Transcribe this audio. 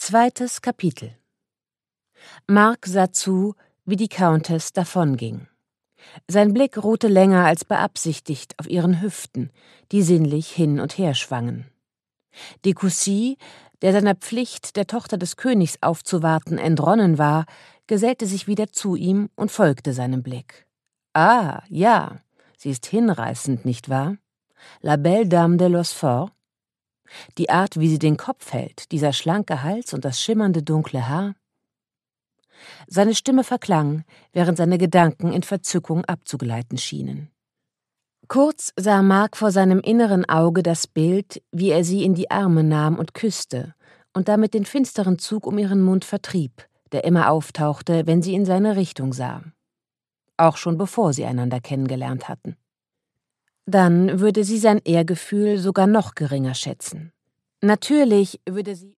Zweites Kapitel. Mark sah zu, wie die Countess davonging. Sein Blick ruhte länger als beabsichtigt auf ihren Hüften, die sinnlich hin und her schwangen. Decoussi, der seiner Pflicht, der Tochter des Königs aufzuwarten, entronnen war, gesellte sich wieder zu ihm und folgte seinem Blick. »Ah, ja, sie ist hinreißend, nicht wahr? La belle dame de Losfort? Die Art, wie sie den Kopf hält, dieser schlanke Hals und das schimmernde dunkle Haar.« Seine Stimme verklang, während seine Gedanken in Verzückung abzugleiten schienen. Kurz sah Mark vor seinem inneren Auge das Bild, wie er sie in die Arme nahm und küsste und damit den finsteren Zug um ihren Mund vertrieb, der immer auftauchte, wenn sie in seine Richtung sah. Auch schon bevor sie einander kennengelernt hatten. Dann würde sie sein Ehrgefühl sogar noch geringer schätzen. Natürlich würde sie